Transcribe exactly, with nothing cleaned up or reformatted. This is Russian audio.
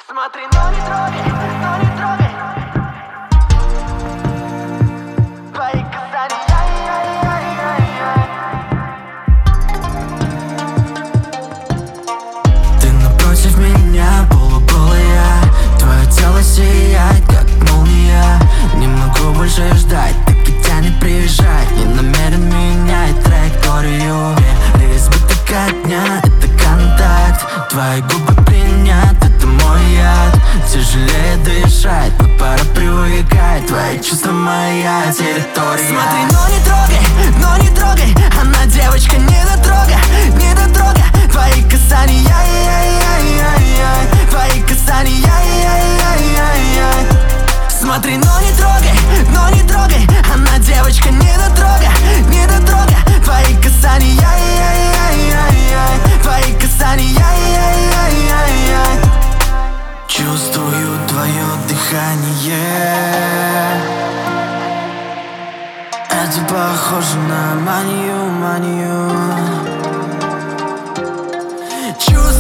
Смотри, но не трогай, но не трогай. Твои касания, ай-яй-яй-яй-яй. Ты напротив меня, полуголая. Твое тело сияет, как молния. Не могу больше ждать, так и тянет приезжать. Не намерен менять траекторию. Переизбыток огня, это контакт. Твои губы принят, это мой яд. Тяжелее дышать, но пора привыкать. Твои чувства моя территория. Смотри, но не трогай, но не трогай. Она девочка, не дотрога, не дотрога. Твои касания, ай-яй-яй-яй-яй. Твои касания, ай-яй-яй-яй-яй. Смотри, но не трогай, но не трогай. Она девочка, не дотрога, не дотрога. Твои касания, ай-яй-яй-яй-яй. Твои касания, ай-яй-яй-яй-яй. Чувствую твое дыхание. Это похоже на манию, манию. Чувствую